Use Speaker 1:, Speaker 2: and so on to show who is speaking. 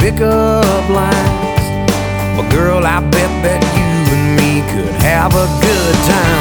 Speaker 1: pickup lines. But girl, I bet that you and me could have a good time.